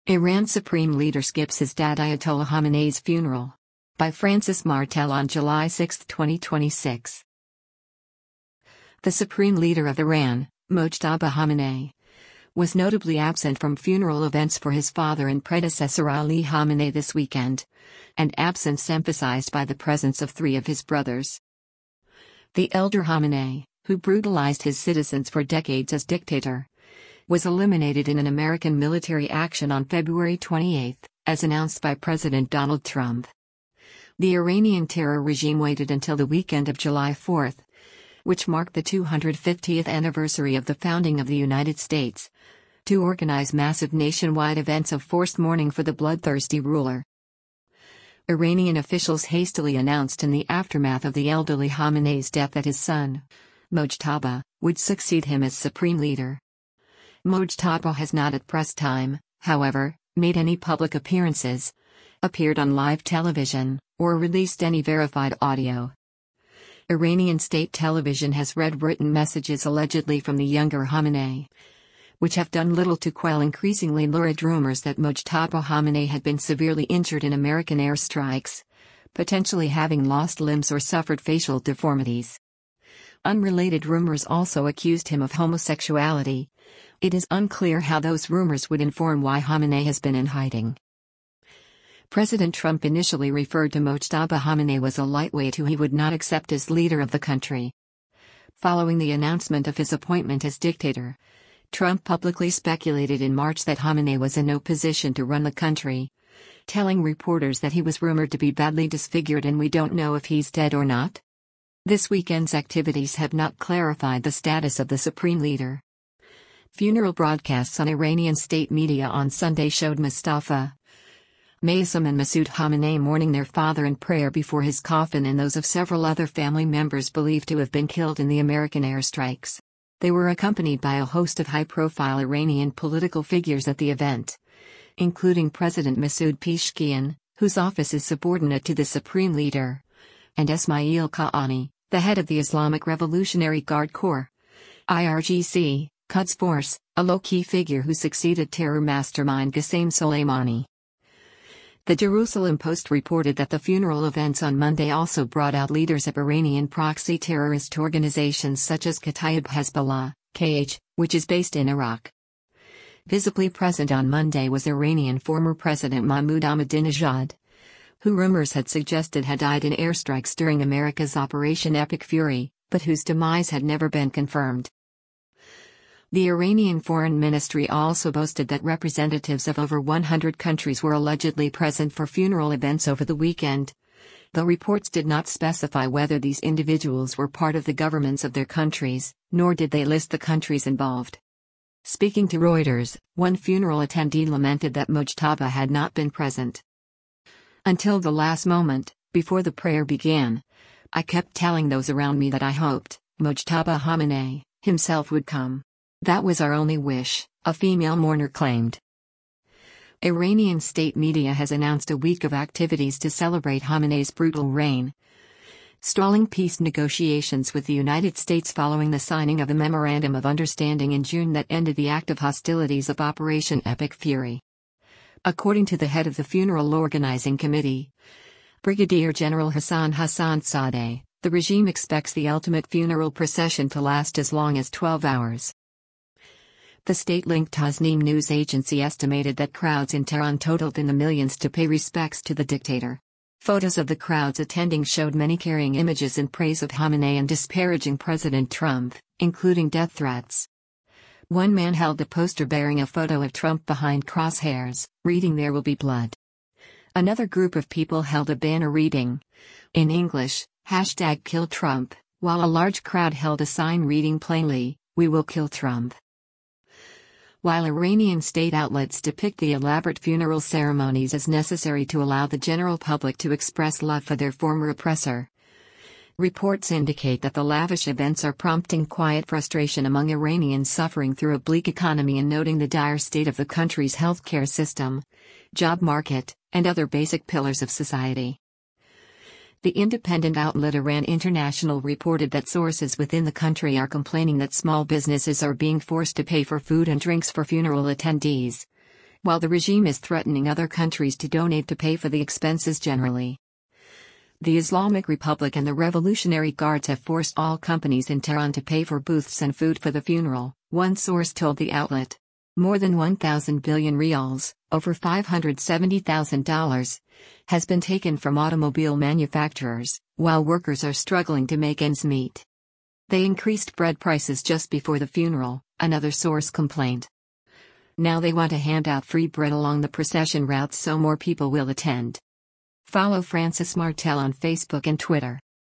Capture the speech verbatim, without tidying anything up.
Iran Supreme Leader skips his dad Ayatollah Khamenei's funeral. By Francis Martel on July sixth, twenty twenty-six. The Supreme Leader of Iran, Mojtaba Khamenei, was notably absent from funeral events for his father and predecessor Ali Khamenei this weekend, an absence emphasized by the presence of three of his brothers. The elder Khamenei, who brutalized his citizens for decades as dictator, was eliminated in an American military action on February twenty-eighth, as announced by President Donald Trump. The Iranian terror regime waited until the weekend of July fourth, which marked the two hundred fiftieth anniversary of the founding of the United States, to organize massive nationwide events of forced mourning for the bloodthirsty ruler. Iranian officials hastily announced in the aftermath of the elderly Khamenei's death that his son, Mojtaba, would succeed him as supreme leader. Mojtaba has not at press time, however, made any public appearances, appeared on live television, or released any verified audio. Iranian state television has read written messages allegedly from the younger Khamenei, which have done little to quell increasingly lurid rumors that Mojtaba Khamenei had been severely injured in American airstrikes, potentially having lost limbs or suffered facial deformities. Unrelated rumors also accused him of homosexuality. It is unclear how those rumors would inform why Khamenei has been in hiding. President Trump initially referred to Mojtaba Khamenei as a lightweight who he would not accept as leader of the country. Following the announcement of his appointment as dictator, Trump publicly speculated in March that Khamenei was in no position to run the country, telling reporters that he was rumored to be badly disfigured and we don't know if he's dead or not. This weekend's activities have not clarified the status of the supreme leader. Funeral broadcasts on Iranian state media on Sunday showed Mustafa Maysam and Masoud Khamenei mourning their father in prayer before his coffin and those of several other family members believed to have been killed in the American airstrikes. They were accompanied by a host of high-profile Iranian political figures at the event, including President Masoud Pezeshkian, whose office is subordinate to the Supreme Leader, and Esmail Qaani, the head of the Islamic Revolutionary Guard Corps, I R G C, Quds Force, a low-key figure who succeeded terror mastermind Qasem Soleimani. The Jerusalem Post reported that the funeral events on Monday also brought out leaders of Iranian proxy terrorist organizations such as Kataib Hezbollah, K H, which is based in Iraq. Visibly present on Monday was Iranian former President Mahmoud Ahmadinejad, who rumors had suggested had died in airstrikes during America's Operation Epic Fury, but whose demise had never been confirmed. The Iranian Foreign Ministry also boasted that representatives of over one hundred countries were allegedly present for funeral events over the weekend, though reports did not specify whether these individuals were part of the governments of their countries, nor did they list the countries involved. Speaking to Reuters, one funeral attendee lamented that Mojtaba had not been present. Until the last moment, before the prayer began, I kept telling those around me that I hoped Mojtaba Khamenei himself would come. That was our only wish, a female mourner claimed. Iranian state media has announced a week of activities to celebrate Khamenei's brutal reign, stalling peace negotiations with the United States following the signing of a memorandum of understanding in June that ended the active hostilities of Operation Epic Fury. According to the head of the funeral organizing committee, Brigadier General Hassan Hassanzadeh, the regime expects the ultimate funeral procession to last as long as twelve hours. The state-linked Tasnim news agency estimated that crowds in Tehran totaled in the millions to pay respects to the dictator. Photos of the crowds attending showed many carrying images in praise of Khamenei and disparaging President Trump, including death threats. One man held a poster bearing a photo of Trump behind crosshairs, reading "There will be blood." Another group of people held a banner reading, in English, hashtag Kill Trump, while a large crowd held a sign reading plainly, "We will kill Trump." While Iranian state outlets depict the elaborate funeral ceremonies as necessary to allow the general public to express love for their former oppressor, reports indicate that the lavish events are prompting quiet frustration among Iranians suffering through a bleak economy and noting the dire state of the country's healthcare system, job market, and other basic pillars of society. The independent outlet Iran International reported that sources within the country are complaining that small businesses are being forced to pay for food and drinks for funeral attendees, while the regime is threatening other countries to donate to pay for the expenses generally. The Islamic Republic and the Revolutionary Guards have forced all companies in Tehran to pay for booths and food for the funeral, one source told the outlet. More than one thousand billion rials, over five hundred seventy thousand dollars, has been taken from automobile manufacturers, while workers are struggling to make ends meet. They increased bread prices just before the funeral, another source complained. Now they want to hand out free bread along the procession routes so more people will attend. Follow Francis Martel on Facebook and Twitter.